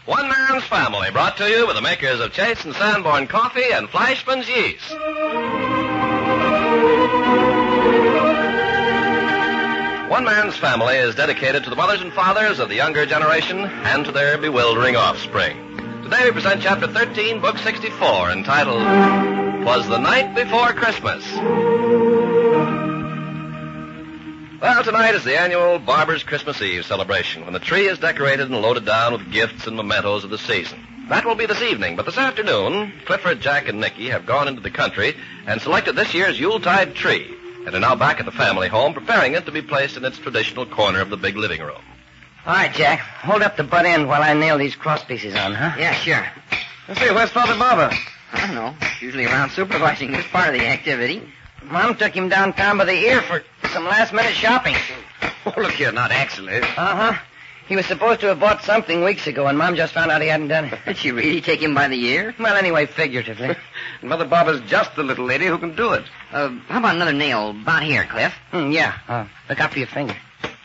One Man's Family, brought to you by the makers of Chase and Sanborn Coffee and Flashman's Yeast. One Man's Family is dedicated to the mothers and fathers of the younger generation and to their bewildering offspring. Today we present Chapter 13, Book 64, entitled, "'Twas the Night Before Christmas." Well, tonight is the annual Barber's Christmas Eve celebration, when the tree is decorated and loaded down with gifts and mementos of the season. That will be this evening, but this afternoon, Clifford, Jack, and Nicky have gone into the country and selected this year's Yuletide tree, and are now back at the family home, preparing it to be placed in its traditional corner of the big living room. All right, Jack. Hold up the butt end while I nail these cross pieces on, huh? Yeah, sure. Let's see, where's Father Barber? I don't know. Usually around supervising this part of the activity. Mom took him downtown by the ear for some last-minute shopping. Oh, look here, not actually. Uh-huh. He was supposed to have bought something weeks ago, and Mom just found out he hadn't done it. Did she really take him by the ear? Well, anyway, figuratively. Mother Barber's just the little lady who can do it. How about another nail about here, Cliff? Yeah. Look up for your finger.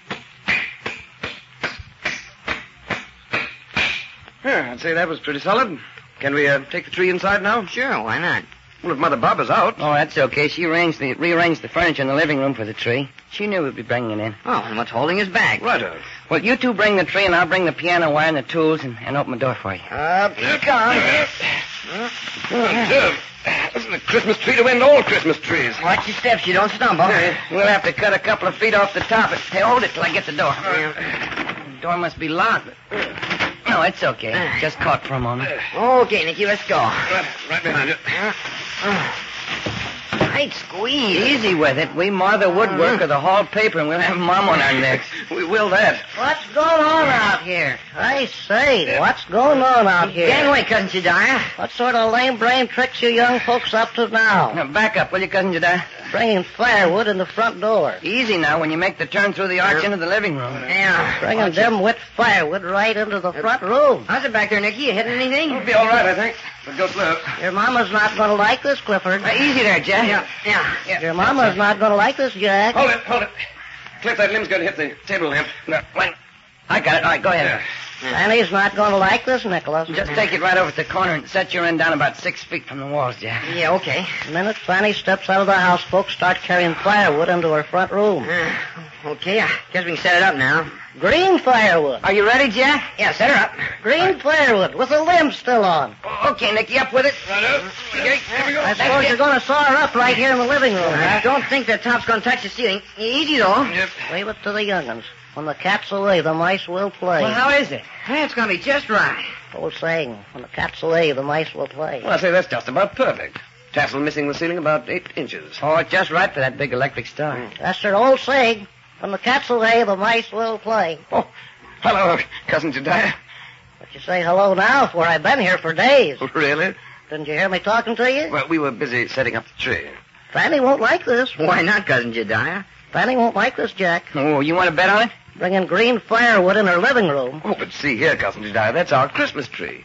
I'd say that was pretty solid. Can we take the tree inside now? Sure, why not? Well, if Mother Barber's out. Oh, that's okay. She rearranged the furniture in the living room for the tree. She knew we'd be bringing it in. Oh, and what's holding us back? Righto. Well, you two bring the tree, and I'll bring the piano wire and the tools and open the door for you. Up you come. Isn't a Christmas tree to end all Christmas trees? Watch your steps, you don't stumble. We'll have to cut a couple of feet off the top. Hey, hold it till I get the door. The door must be locked. No, it's okay. Just caught for a moment. Okay, Nicky, let's go. Right behind you. Tight squeeze. Easy with it. We mar the woodwork or the hall paper, and we'll have Mom on our necks. We will that. What's going on out here? I say, what's going on out here? Gang away, Cousin Jediah. What sort of lame-brain tricks you young folks up to now? Now, back up, will you, Cousin Jediah? Bringing firewood in the front door. Easy now when you make the turn through the arch into the living room. Yeah. Bringing dim-wit firewood right into the front room. How's it back there, Nicky? You hitting anything? It'll be all right, I think. But go slow. Your mama's not going to like this, Clifford. Easy there, Jack. Yeah. Your mama's not going to like this, Jack. Hold it. Cliff, that limb's going to hit the table lamp. No, wait. I got it. All right, go ahead. Fanny's not going to like this, Nicholas. Just take it right over to the corner and set your end down about 6 feet from the walls, Jack. Yeah, okay. The minute Fanny steps out of the house, folks start carrying firewood into her front room. Okay, I guess we can set it up now. Green firewood. Are you ready, Jack? Yeah, set her up. Green firewood with the limbs still on. Okay, Nicky, up with it. Okay, here we go. I suppose you're going to saw her up right here in the living room, I huh? don't think the top's going to touch the ceiling. Easy, though. Yep. Leave it to the young'uns. When the cat's away, the mice will play. Well, how is it? Hey, it's going to be just right. Old saying, when the cat's away, the mice will play. Well, I say that's just about perfect. Tassel missing the ceiling about 8 inches. Oh, it's just right for that big electric star. That's their old saying. When the cat's away, the mice will play. Oh, hello, Cousin Jediah. But you say hello now, for I've been here for days. Really? Didn't you hear me talking to you? Well, we were busy setting up the tree. Fanny won't like this. Why not, Cousin Jediah? Fanny won't like this, Jack. Oh, you want to bet on it? Bringing green firewood in her living room. Oh, but see here, Cousin Jediah, that's our Christmas tree.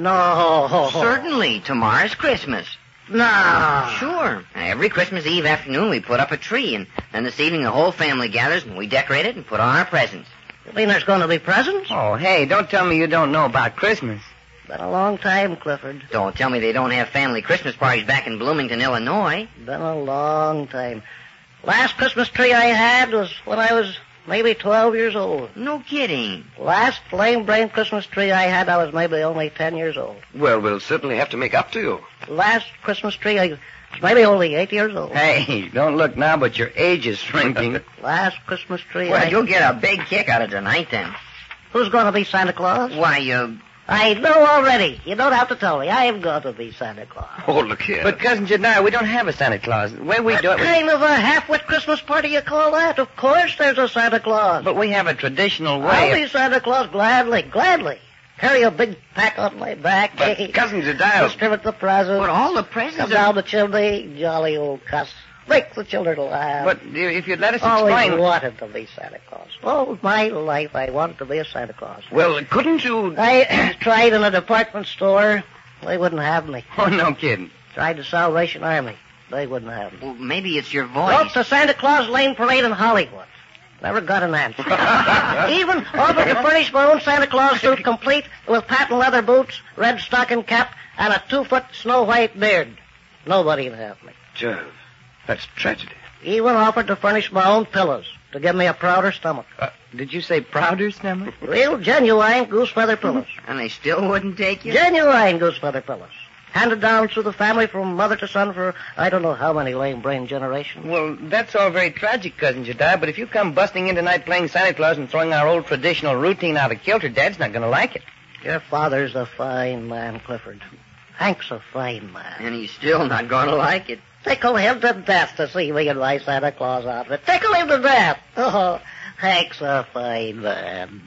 No. Certainly. Tomorrow's Christmas. No. Sure. Every Christmas Eve afternoon we put up a tree, and then this evening the whole family gathers and we decorate it and put on our presents. You mean there's going to be presents? Oh, hey, don't tell me you don't know about Christmas. Been a long time, Clifford. Don't tell me they don't have family Christmas parties back in Bloomington, Illinois. Been a long time. Last Christmas tree I had was when I was maybe 12 years old. No kidding. Last lame-brain Christmas tree I had, I was maybe only 10 years old. Well, we'll certainly have to make up to you. Last Christmas tree, I was maybe only 8 years old. Hey, don't look now, but your age is shrinking. Last Christmas tree, Well, you'll get a big kick out of tonight, then. Who's going to be Santa Claus? Why, I know already. You don't have to tell me. I'm going to be Santa Claus. Oh, look here. But, Cousin Jediah, we don't have a Santa Claus. The way we do What it... kind of a half-wit Christmas party you call that? Of course there's a Santa Claus. But we have a traditional I'll way. be Santa Claus gladly. Carry a big pack on my back. But, Cousin Jediah... Distribute the presents. but all the presents Come down the chimney. Jolly old cuss. Make the children laugh. But if you'd let us Always explain... wanted to be Santa Claus. All my life I wanted to be a Santa Claus. Well, couldn't you... I tried in a department store. They wouldn't have me. Oh, no kidding. Tried the Salvation Army. They wouldn't have me. Well, maybe it's your Wrote voice. the Santa Claus Lane Parade in Hollywood. Never got an answer. Even offered to furnish my own Santa Claus suit complete with patent leather boots, red stocking cap, and a 2-foot snow-white beard. Nobody'd have me. Jove, that's tragedy. Even offered to furnish my own pillows to give me a prouder stomach. Did you say prouder stomach? Real genuine goose feather pillows. And they still wouldn't take you? Genuine goose feather pillows. Handed down through the family from mother to son for I don't know how many lame-brain generations. Well, that's all very tragic, Cousin Jedediah, but if you come busting in tonight playing Santa Claus and throwing our old traditional routine out of kilter, Dad's not going to like it. Your father's a fine man, Clifford. Hank's a fine man. And he's still not going to like it. Tickle him to death to see me in my Santa Claus outfit. Tickle him to death. Oh, Hank's a fine man.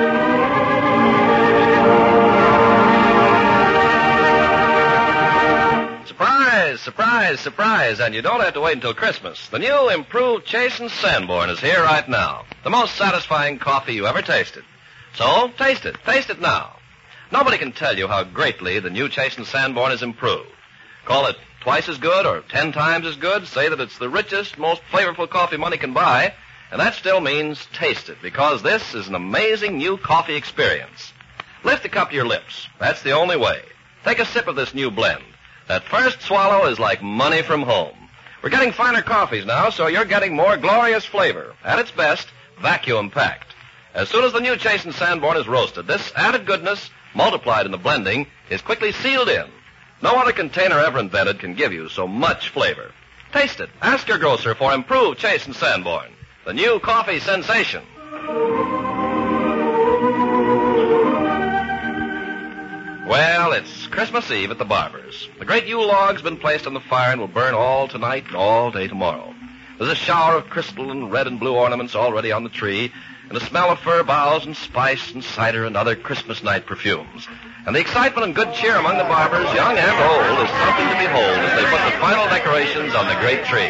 Surprise, surprise, surprise, and you don't have to wait until Christmas. The new improved Chasen Sanborn is here right now. The most satisfying coffee you ever tasted. So, taste it. Taste it now. Nobody can tell you how greatly the new Chasen Sanborn is improved. Call it twice as good or 10 times as good. Say that it's the richest, most flavorful coffee money can buy. And that still means taste it, because this is an amazing new coffee experience. Lift a cup to your lips. That's the only way. Take a sip of this new blend. That first swallow is like money from home. We're getting finer coffees now, so you're getting more glorious flavor. At its best, vacuum-packed. As soon as the new Chasen Sanborn is roasted, this added goodness, multiplied in the blending, is quickly sealed in. No other container ever invented can give you so much flavor. Taste it. Ask your grocer for improved Chasen Sanborn, the new coffee sensation. Well, it's Christmas Eve at the barber's. The great Yule log's been placed on the fire and will burn all tonight and all day tomorrow. There's a shower of crystal and red and blue ornaments already on the tree, and a smell of fir boughs and spice and cider and other Christmas night perfumes. And the excitement and good cheer among the barbers, young and old, is something to behold as they put the final decorations on the great tree.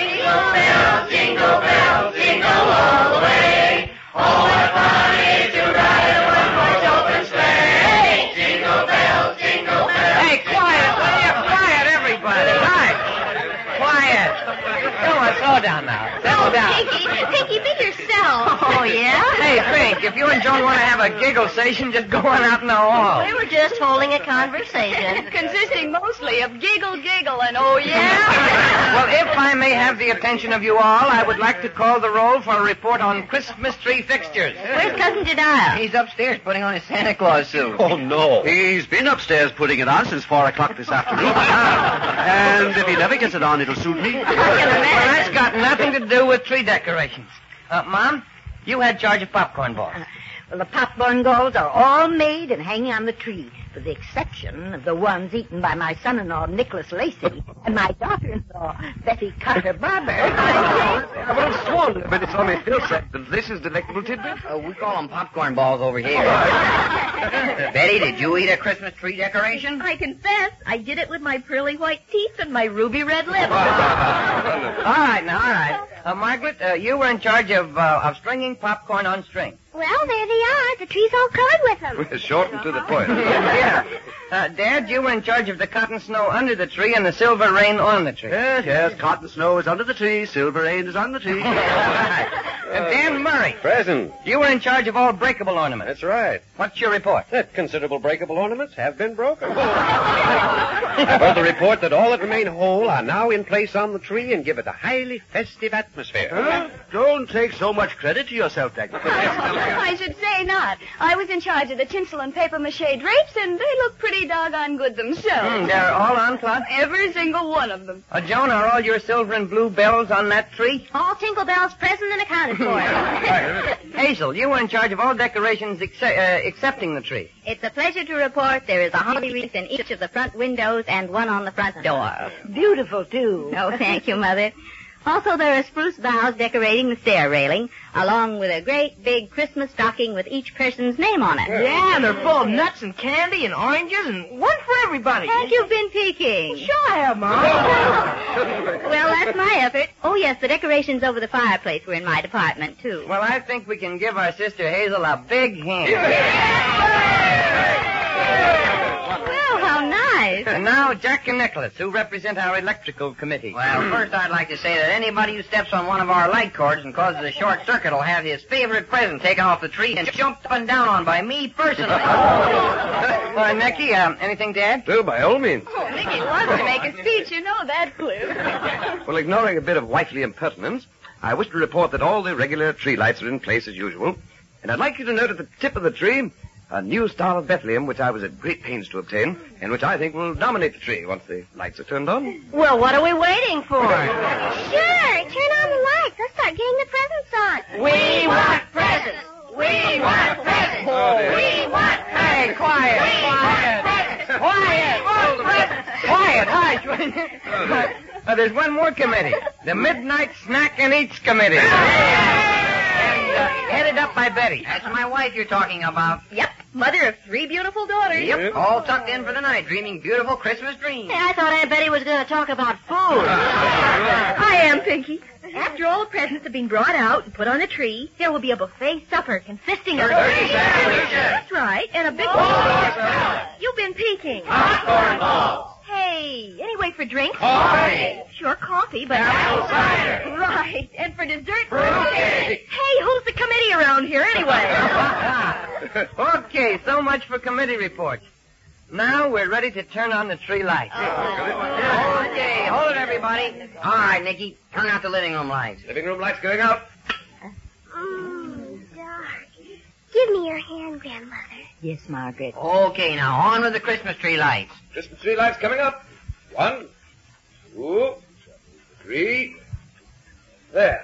Jingle bells, jingle all the way. Oh, what fun it is to ride in one horse open sleigh. Jingle bells, jingle bells. Hey, quiet, will you? Quiet, everybody. Hi. Quiet. Come on, slow down now. Settle down. Pinky, be yourself. Oh, yeah? Hey, Pink, if you and Joan want to have a giggle station, just go on out in the hall. We were just holding a conversation. Consisting mostly of giggle and oh, yeah? Well, if I may have the attention of you all, I would like to call the roll for a report on Christmas tree fixtures. Where's Cousin Jedediah? He's upstairs putting on his Santa Claus suit. Oh, no. He's been upstairs putting it on since 4 o'clock this afternoon. And if he never gets it on, it'll suit me. Well, that's got nothing to do with tree decorations. Mom, you had charge of popcorn balls. Well, the popcorn balls are all made and hanging on the tree, with the exception of the ones eaten by my son-in-law, Nicholas Lacey, and my daughter-in-law, Betty Carter Barber. Well, Swan, but it's only Phil said that this is delectable tidbit. We call them popcorn balls over here. Betty, did you eat a Christmas tree decoration? I confess, I did it with my pearly white teeth and my ruby red lips. All right. Margaret, you were in charge of stringing popcorn on string. Well, there they are. The tree's all covered with them. We're short and to the point. Yeah. Dad, you were in charge of the cotton snow under the tree and the silver rain on the tree. Yes, cotton snow is under the tree, silver rain is on the tree. Dan Murray, Present. you were in charge of all breakable ornaments. That's right. What's your report? That considerable breakable ornaments have been broken. I've heard the report that all that remain whole are now in place on the tree and give it a highly festive atmosphere. Huh? Don't take so much credit to yourself, Dagmar. I should say not. I was in charge of the tinsel and papier-mâché drapes, and they look pretty doggone good themselves. They're all on, Claude? Every single one of them. Joan, are all your silver and blue bells on that tree? All Tinkle Bells present and accounted for. Hazel, you were in charge of all decorations excepting the tree. It's a pleasure to report there is a holly wreath in each of the front windows and one on the front door. Beautiful, too. Oh, thank you, Mother. Also, there are spruce boughs decorating the stair railing, along with a great big Christmas stocking with each person's name on it. Yeah, they're full of nuts and candy and oranges and one for everybody. Hank, you've been peeking. Sure I have, Mom. Well, that's my effort. Oh, yes, the decorations over the fireplace were in my department, too. Well, I think we can give our sister Hazel a big hand. Well, how nice. now, Jack and Nicholas, who represent our electrical committee. Well, first I'd like to say that anybody who steps on one of our light cords and causes a short circuit will have his favorite present taken off the tree and jumped up and down on by me personally. Well, Nicky, anything to add? Well, by all means. Oh, Nicky wants to make a speech, you know that, Cliff. Well, ignoring a bit of wifely impertinence, I wish to report that all the regular tree lights are in place as usual. And I'd like you to note at the tip of the tree a new Star of Bethlehem, which I was at great pains to obtain, and which I think will dominate the tree once the lights are turned on. Well, what are we waiting for? Sure, turn on the lights. Let's start getting the presents on. We want presents! We want presents! We want presents! Hey, quiet! Quiet! Hush! There's one more committee. The Midnight Snack and Eats Committee. Headed up by Betty. That's my wife you're talking about. Yep, mother of 3 beautiful daughters. Yep, all tucked in for the night, dreaming beautiful Christmas dreams. Hey, I thought Aunt Betty was going to talk about food. I am, Pinky. After all the presents have been brought out and put on the tree, there will be a buffet supper consisting of... 30 sandwiches. That's right, and a big... You've been peeking. Popcorn balls. Hey, anyway, for drinks? Coffee. Sure, coffee, but... Apple cider. Right, and for dessert... Fruitcake. Hey, who's the committee around here anyway? Okay, so much for committee reports. Now we're ready to turn on the tree lights. Okay, hold it, everybody. All right, Nicky, turn out the living room lights. Living room lights going out. Dark. Give me your hand, Grandmother. Yes, Margaret. Okay, now on with the Christmas tree lights. Christmas tree lights coming up. 1, 2, 3. There.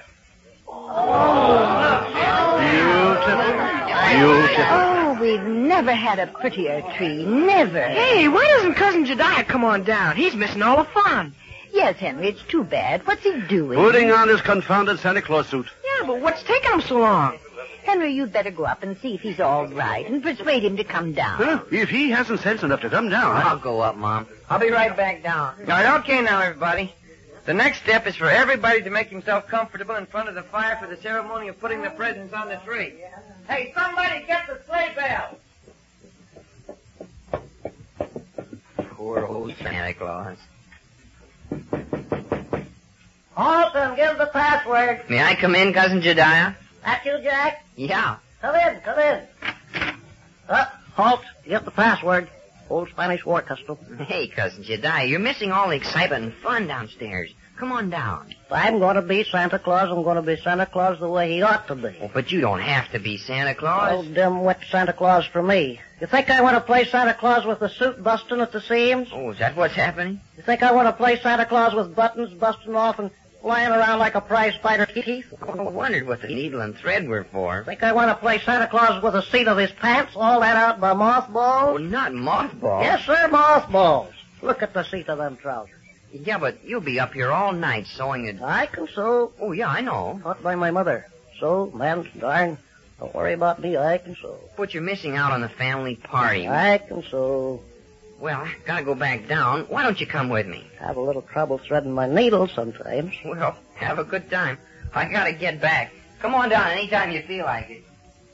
Beautiful. Oh, we've never had a prettier tree. Never. Hey, why doesn't Cousin Jediah come on down? He's missing all the fun. Yes, Henry, it's too bad. What's he doing? Putting on his confounded Santa Claus suit. Yeah, but what's taking him so long? Henry, you'd better go up and see if he's all right and persuade him to come down. Huh? If he hasn't sense enough to come down. I'll go up, Mom. I'll be right back down. All right, okay now, everybody. The next step is for everybody to make himself comfortable in front of the fire for the ceremony of putting the presents on the tree. Hey, somebody get the sleigh bell. Poor old Santa Claus. Alton, give the password. May I come in, Cousin Jediah? That you, Jack? Yeah. Come in. Halt. Give the password. Old Spanish war custom. Hey, Cousin Jediah, you're missing all the excitement and fun downstairs. Come on down. If I'm going to be Santa Claus, I'm going to be Santa Claus the way he ought to be. Oh, but you don't have to be Santa Oh, Claus. dim-wit Santa Claus for me. You think I want to play Santa Claus with the suit busting at the seams? Oh, is that what's happening? You think I want to play Santa Claus with buttons busting off and flying around like a prize fighter teeth? Oh, I wondered what the needle and thread were for. Think I want to play Santa Claus with the seat of his pants, all that out by Oh, mothballs? not mothballs. Yes, sir, mothballs. Look at the seat of them trousers. Yeah, but you'll be up here all night sewing it. I can sew. Oh, yeah, I know. Taught by my mother. Sew, mend, darn. Don't worry about me, I can sew. But you're missing out on the family party. I can sew. Well, I gotta go back down. Why don't you come with me? Have a little trouble threading my needle sometimes. Well, have a good time. I gotta get back. Come on down anytime you feel like it.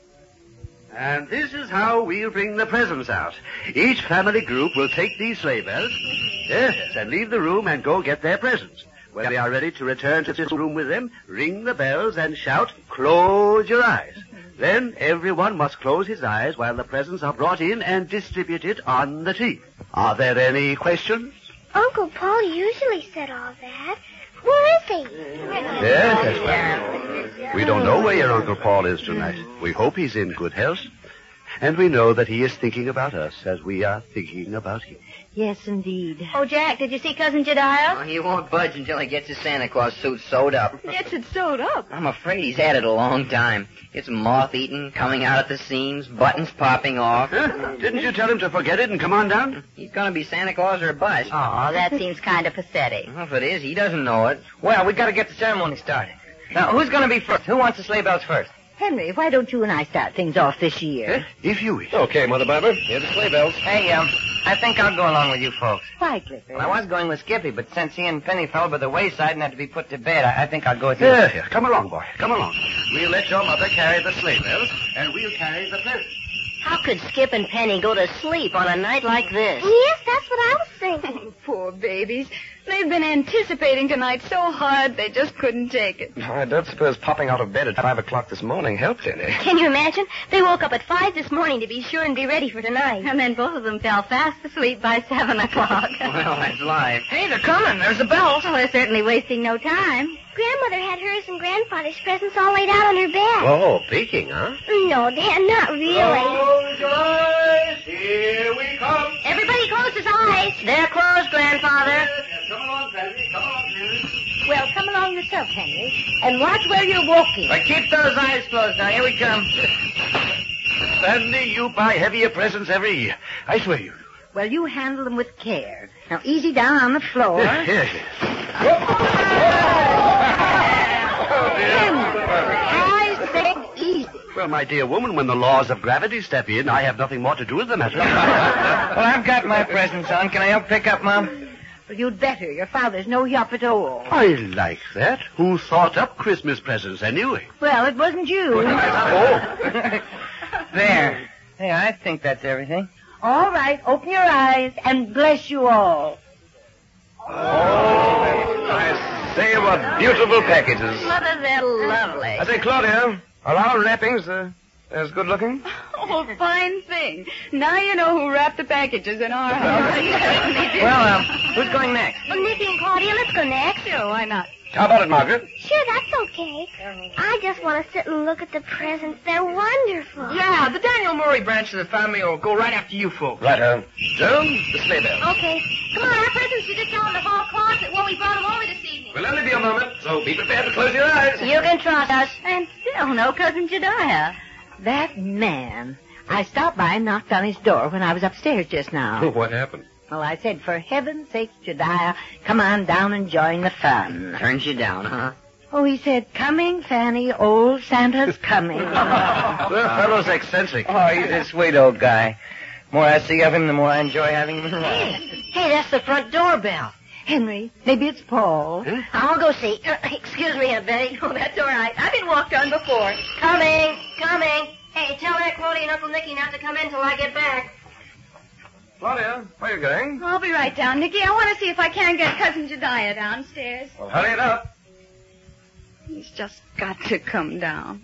And this is how we'll bring the presents out. Each family group will take these sleigh bells, yes, and leave the room and go get their presents. When they are ready to return to this room with them, ring the bells and shout, "Close your eyes." Then everyone must close his eyes while the presents are brought in and distributed on the tree. Are there any questions? Uncle Paul usually said all that. Where is he? Yes, Esmeralda. We don't know where your Uncle Paul is tonight. We hope he's in good health. And we know that he is thinking about us as we are thinking about him. Yes, indeed. Oh, Jack, did you see Cousin Jediah? Oh, he won't budge until he gets his Santa Claus suit sewed up. Gets it sewed up. I'm afraid he's had it a long time. It's moth-eaten, coming out at the seams, buttons popping off. Huh? Didn't you tell him to forget it and come on down? He's gonna be Santa Claus or bust. Oh, that seems kind of pathetic. Well, if it is, he doesn't know it. Well, we gotta get the ceremony started. Now, who's gonna be first? Who wants the sleigh bells first? Henry, why don't you and I start things off this year? If you wish. Okay, Mother Barbara. Here are the sleigh bells. Hey, I think I'll go along with you folks. Why, Clifford? Well, I was going with Skippy, but since he and Penny fell by the wayside and had to be put to bed, I think I'll go with you. Here, come along, boy. Come along. We'll let your mother carry the sleigh bells, and we'll carry the presents. How could Skip and Penny go to sleep on a night like this? Yes, that's what I was thinking. Poor babies. They've been anticipating tonight so hard they just couldn't take it. I don't suppose popping out of bed at 5 o'clock this morning helped any. Can you imagine? They woke up at 5 this morning to be sure and be ready for tonight. And then both of them fell fast asleep by 7 o'clock. Well, that's life. Hey, they're coming. There's the bells. Well, they're certainly wasting no time. Grandmother had hers and Grandfather's presents all laid out on her bed. Oh, baking, huh? No, Dad, not really. Close your eyes. Here we come. Everybody close his eyes. They're closed, Grandfather. Come along, Sandy. Come along, Sandy. Well, come along yourself, Henry, and watch where you're walking. But keep those eyes closed now. Here we come. Sandy, you buy heavier presents every year. I swear you do. Well, you handle them with care. Now, easy down on the floor. Yes. I said easy. Well, my dear woman, when the laws of gravity step in, I have nothing more to do with the matter. Well, I've got my presents on. Can I help pick up, Mom? Well, you'd better. Your father's no yup at all. I like that. Who thought up Christmas presents anyway? Well, it wasn't you. There. Hey, I think that's everything. All right, open your eyes and bless you all. I say, what beautiful packages. Mother, they're lovely. I say, Claudia, are our wrappings as good looking? Oh, fine thing. Now you know who wrapped the packages in our house. Well, who's going next? Well, Nicky and Claudia, let's go next. Sure, why not? How about it, Margaret? Sure, that's okay. I just want to sit and look at the presents. They're wonderful. Yeah, the Daniel Murray branch of the family will go right after you folks. Righto. Joan, the sleigh bell. Okay. Come on, our presents are just down in the hall closet when we brought them over this evening. We'll only be a moment, so be prepared to close your eyes. You can trust us. And still no Cousin Jediah. That man. I stopped by and knocked on his door when I was upstairs just now. What happened? Well, I said, for heaven's sake, Jediah, come on down and join the fun. Turns you down, huh? Oh, he said, coming, Fanny, old Santa's coming. The fellow's eccentric. Oh, he's a sweet old guy. The more I see of him, the more I enjoy having him around. Hey, that's the front doorbell. Henry, maybe it's Paul. Huh? I'll go see. Excuse me, Betty. Oh, that's all right. I've been walked on before. Coming. Hey, tell Aunt Claudia and Uncle Nicky not to come in till I get back. Claudia, where are you going? I'll be right down, Nicky. I want to see if I can get Cousin Jediah downstairs. Well, hurry it up. He's just got to come down.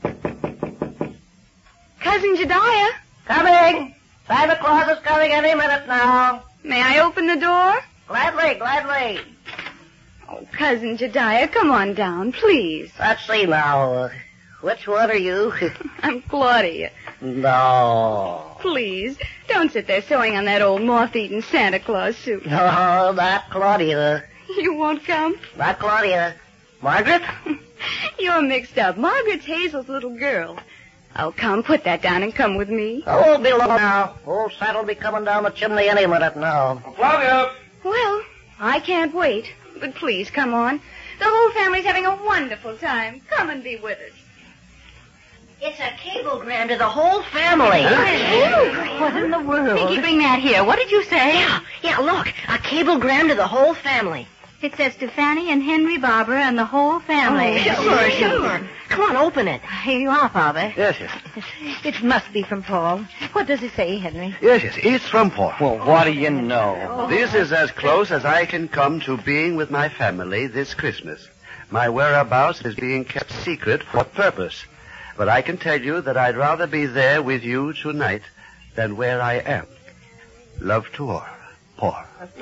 Cousin Jediah, Coming. Santa Claus is coming any minute now. may I open the door? Gladly. Oh, Cousin Jediah, come on down, please. Let's see now. Which one are you? I'm Claudia. No. Please, don't sit there sewing on that old moth-eaten Santa Claus suit. No, not Claudia. You won't come? Not Claudia. Margaret? You're mixed up. Margaret's Hazel's little girl. Oh, come, put that down and come with me. Oh, won't be long now. Old Santa'll be coming down the chimney any minute now. Claudia! Well, I can't wait. But please, come on. The whole family's having a wonderful time. Come and be with us. It's a cablegram to the whole family. What in the world? Pinky, bring that here. What did you say? Yeah, look. A cablegram to the whole family. It says to Fanny and Henry Barber and the whole family. Sure. Come on, open it. Here you are, Father. Yes. It must be from Paul. What does it say, Henry? Yes, it's from Paul. Well, what do you know? This is as close as I can come to being with my family this Christmas. My whereabouts is being kept secret for purpose. But I can tell you that I'd rather be there with you tonight than where I am. Love to all. Paul.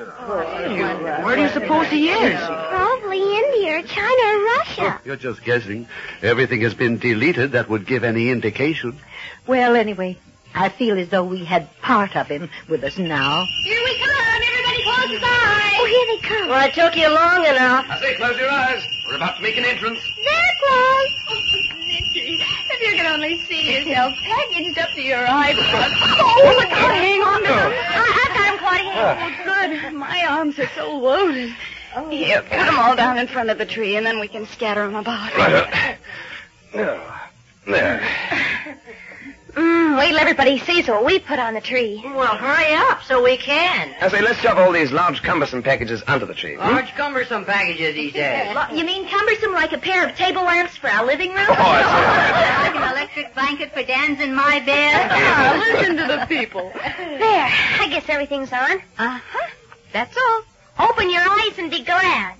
Where do you suppose he is? Probably India or China or Russia. You're just guessing. Everything has been deleted that would give any indication. Well, anyway, I feel as though we had part of him with us now. Here we come. Everybody close his eyes. Oh, here they come. Well, it took you long enough. I say, close your eyes. We're about to make an entrance. They're closed. Nicky, if you could only see yourself packaged up to your eyeballs. Oh, hang on to them. I've got him, Claudia. Oh, good. My arms are so loaded. Here, put them all down in front of the tree, and then we can scatter them about. There. Wait till everybody sees what we put on the tree. Well, hurry up so we can. I say, let's shove all these large, cumbersome packages onto the tree. Large, cumbersome packages, he says. You mean cumbersome like a pair of table lamps for our living room? Like an electric blanket for Dan's in my bed. Listen to the people. There. I guess everything's on. Uh-huh. That's all. Open your eyes and be glad.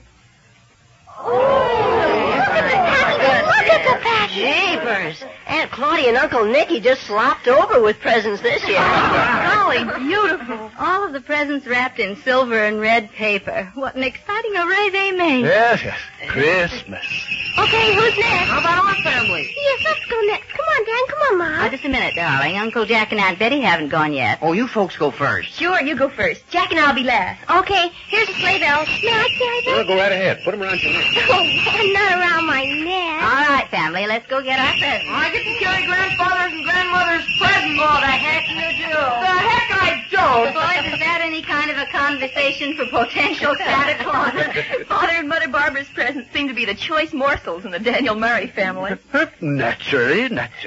Look at the package. Jeepers. Aunt Claudia and Uncle Nicky just slopped over with presents this year. Golly, beautiful. All of the presents wrapped in silver and red paper. What an exciting array they made. Yes, yes. Christmas. Okay, who's next? How about our family? Yes, let's go next. Come on, Dan. Come on, Mom. Just a minute, darling. Uncle Jack and Aunt Betty haven't gone yet. Oh, you folks go first. Sure, you go first. Jack and I'll be last. Okay, here's the sleigh bells. May I carry them? Well, go right ahead. Put them around your neck. Oh, not around my neck. All right, family, let's go get our presents. I get to carry grandfather's and grandmother's presents. Oh, the heck you do. The heck I don't. Boys, is that any kind of a conversation for potential Santa Claus? Father and Mother Barbara's presents seem to be the choice morsels in the Daniel Murray family. Naturally.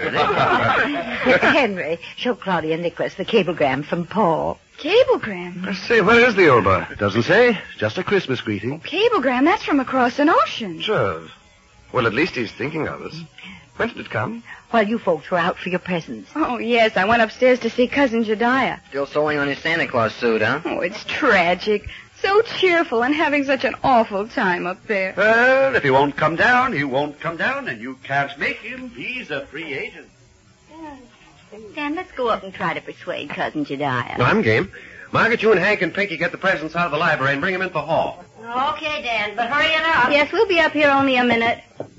Henry, show Claudia and Nicholas the cablegram from Paul. Cablegram? Let's see, where is the old boy? Doesn't say. Just a Christmas greeting. Cablegram? That's from across an ocean. Sure. Well, at least he's thinking of us. When did it come? While you folks were out for your presents. Oh, yes. I went upstairs to see Cousin Jediah. Still sewing on his Santa Claus suit, huh? Oh, it's tragic. So cheerful and having such an awful time up there. Well, if he won't come down, he won't come down, and you can't make him. He's a free agent. Dan, let's go up and try to persuade Cousin Jediah. No, I'm game. Margaret, you and Hank and Pinky get the presents out of the library and bring them into the hall. Okay, Dan, but hurry it up. Yes, we'll be up here only a minute.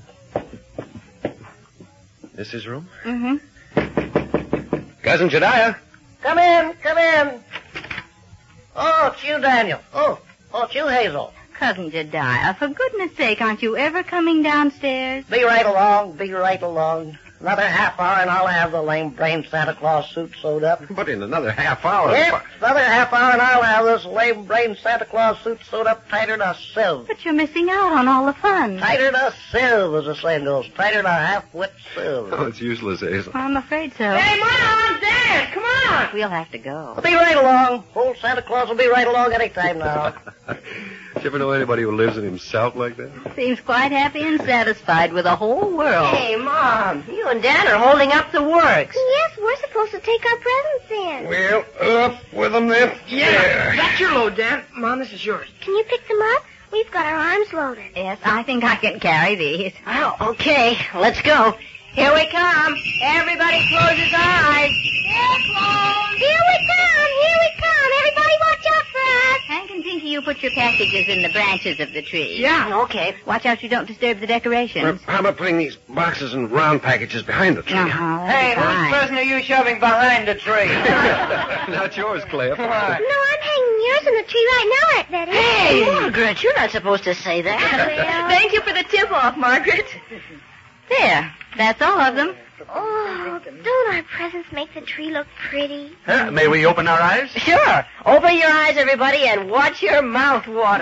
This his room? Mm-hmm. Cousin Jediah. Come in. Oh, it's you, Daniel. Oh, it's you, Hazel. Cousin Jediah, for goodness sake, aren't you ever coming downstairs? Be right along. Another half hour and I'll have the lame-brained Santa Claus suit sewed up. But in another half hour. Yep, another half hour and I'll have this lame-brained Santa Claus suit sewed up tighter than a sieve. But you're missing out on all the fun. Tighter than a sieve, as the saying goes. Tighter than a half-wit sieve. Oh, it's useless, Hazel. I'm afraid so. Hey, Mom, Dan, come on. We'll have to go. I'll be right along. Old Santa Claus will be right along any time now. Did you ever know anybody who lives in himself like that? Seems quite happy and satisfied with the whole world. Hey, Mom, you and Dan are holding up the works. Yes, we're supposed to take our presents in. Well, up with them then. Yeah, that's your load, Dan. Mom, this is yours. Can you pick them up? We've got our arms loaded. Yes, I think I can carry these. Well, okay, let's go. Here we come. Everybody close his eyes. Here we come. Everybody watch out for us. Hank and Pinky, you put your packages in the branches of the tree. Yeah. Okay. Watch out you don't disturb the decorations. How about putting these boxes and round packages behind the tree? Uh-huh, Hey, whose present are you shoving behind the tree? Not yours, Cliff. No, I'm hanging yours in the tree right now, Aunt Betty. Hey, Margaret, you're not supposed to say that. Thank you for the tip-off, Margaret. There, that's all of them. Oh, don't our presents make the tree look pretty? May we open our eyes? Sure. Open your eyes, everybody, and watch your mouth water.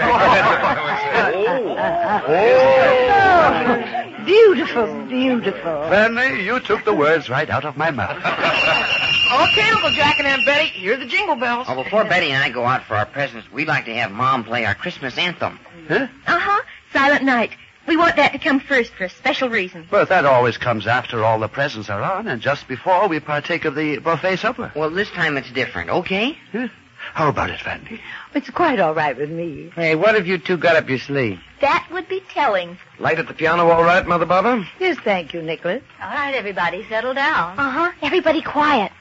Beautiful. Fanny, you took the words right out of my mouth. Okay, Uncle Jack and Aunt Betty, hear the jingle bells. Oh, before Betty and I go out for our presents, we'd like to have Mom play our Christmas anthem. Huh? Uh-huh. Silent Night. We want that to come first for a special reason. But that always comes after all the presents are on and just before we partake of the buffet supper. Well, this time it's different, okay? Huh? How about it, Fanny? It's quite all right with me. Hey, what have you two got up your sleeve? That would be telling. Light at the piano all right, Mother Barbara? Yes, thank you, Nicholas. All right, everybody, settle down. Uh-huh. Everybody quiet.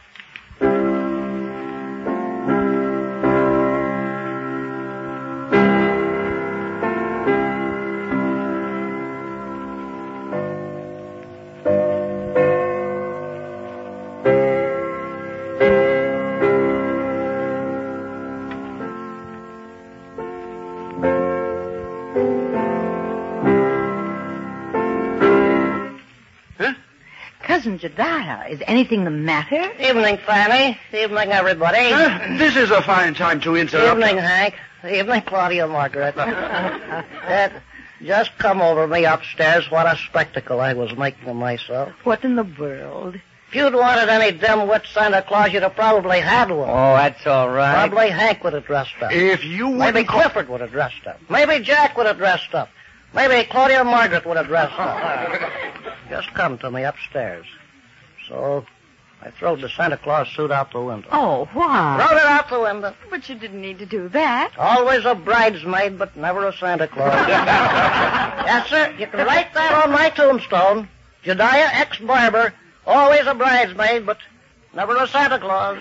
Cousin Jediah, is anything the matter? Evening, Fanny. Evening, everybody. This is a fine time to interrupt. Evening, Hank. Evening, Claudia and Margaret. Just come over me upstairs. What a spectacle I was making of myself. What in the world? If you'd wanted any dim-wit Santa Claus, you'd have probably had one. Oh, that's all right. Probably Hank would have dressed up. If you Maybe Clifford would have dressed up. Maybe Jack would have dressed up. Maybe Claudia Margaret would have dressed up. Just come to me upstairs. So I throwed the Santa Claus suit out the window. Oh, why? Throwed it out the window. But you didn't need to do that. Always a bridesmaid, but never a Santa Claus. Yes, sir. You can write that on my tombstone. Jediah X. Barber, always a bridesmaid, but never a Santa Claus.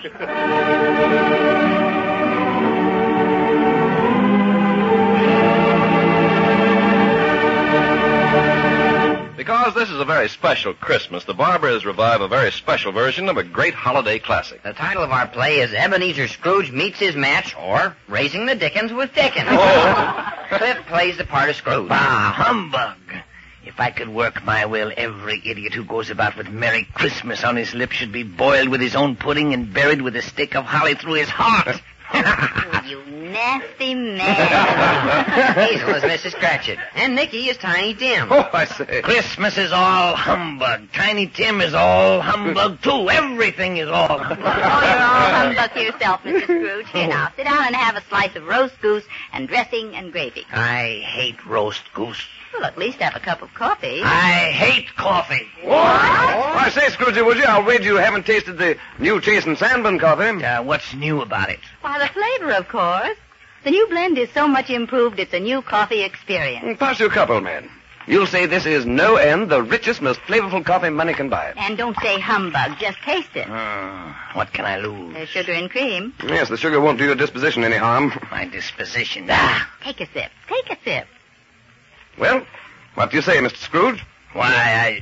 Because this is a very special Christmas, the Barbers revive a very special version of a great holiday classic. The title of our play is Ebenezer Scrooge Meets His Match, or Raising the Dickens with Dickens. Oh. Cliff plays the part of Scrooge. Bah, humbug. If I could work my will, every idiot who goes about with Merry Christmas on his lips should be boiled with his own pudding and buried with a stick of holly through his heart. You nasty man. Hazel is Mrs. Cratchit, and Nicky is Tiny Tim. Oh, I say. Christmas is all humbug. Tiny Tim is all humbug, too. Everything is all humbug. Oh, you're all humbug yourself, Mr. Scrooge. Here now, sit down and have a slice of roast goose and dressing and gravy. I hate roast goose. Well, at least have a cup of coffee. I hate coffee. What? I say, Scroogey, would you? I'll wager you haven't tasted the new Chasen Sandburn coffee. What's new about it? Why, the flavor, of course. The new blend is so much improved, it's a new coffee experience. Pass you a cup, old man. You'll say this is no end the richest, most flavorful coffee money can buy. And don't say humbug, just taste it. What can I lose? There's sugar and cream. Yes, the sugar won't do your disposition any harm. My disposition. Take a sip. Take a sip. Well, what do you say, Mr. Scrooge? Why,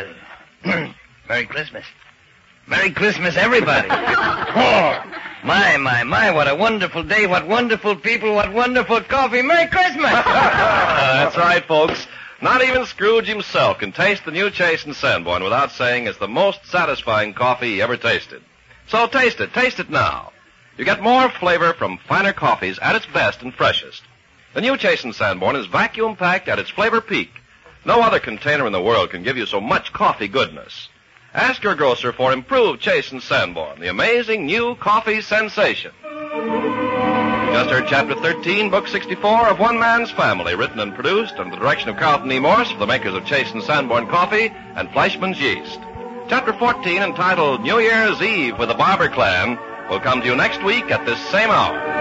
Merry Christmas. Merry Christmas, everybody. Oh, my, what a wonderful day, what wonderful people, what wonderful coffee. Merry Christmas! That's right, folks. Not even Scrooge himself can taste the new Chasen Sandburn without saying it's the most satisfying coffee he ever tasted. So taste it now. You get more flavor from finer coffees at its best and freshest. The new Chasen Sandburn is vacuum-packed at its flavor peak. No other container in the world can give you so much coffee goodness. Ask your grocer for improved Chasen Sandburn, the amazing new coffee sensation. You just heard Chapter 13, Book 64 of One Man's Family, written and produced under the direction of Carlton E. Morse for the makers of Chasen Sandburn Coffee and Fleischmann's Yeast. Chapter 14, entitled New Year's Eve with the Barber Clan, will come to you next week at this same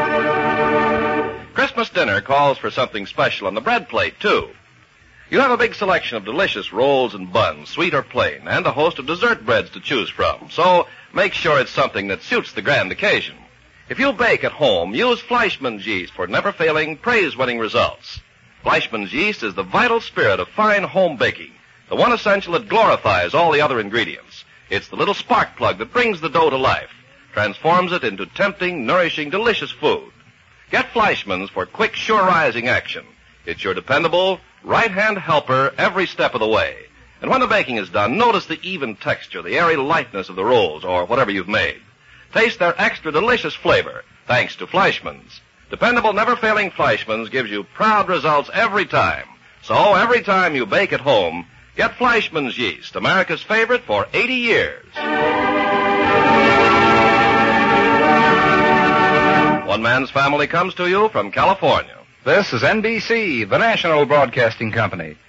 hour. Christmas dinner calls for something special on the bread plate, too. You have a big selection of delicious rolls and buns, sweet or plain, and a host of dessert breads to choose from. So make sure it's something that suits the grand occasion. If you bake at home, use Fleischmann's Yeast for never-failing, praise-winning results. Fleischmann's Yeast is the vital spirit of fine home baking, the one essential that glorifies all the other ingredients. It's the little spark plug that brings the dough to life, transforms it into tempting, nourishing, delicious food. Get Fleischmann's for quick, sure-rising action. It's your dependable, right-hand helper every step of the way. And when the baking is done, notice the even texture, the airy lightness of the rolls, or whatever you've made. Taste their extra delicious flavor, thanks to Fleischmann's. Dependable, never-failing Fleischmann's gives you proud results every time. So every time you bake at home, get Fleischmann's Yeast, America's favorite for 80 years. One Man's Family comes to you from California. This is NBC, the national broadcasting company.